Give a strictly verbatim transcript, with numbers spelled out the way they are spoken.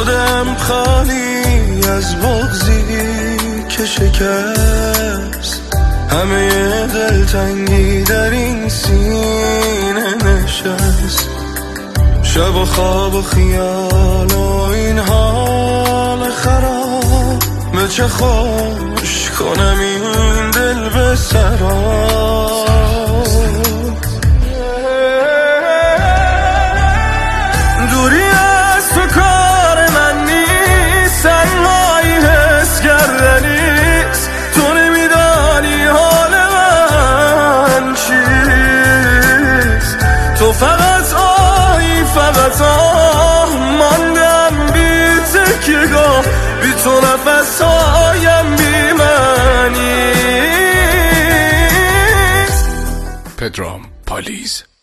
شدم خالی از بغضی که شکست، همه دلتنگی در این سینه نشست. شب و خواب و خیال و این حال خراب، به چه خوش کنم این دل به سراب. دوری از تو کار من نیست، تنهایی حس کردنیست. تو نمیدانی حال من چیست، تو فقط آهی فقط آه. ماندم بی تکیه‌گاه، بی تو نفس هایم بی معنی. پدرام پالیز.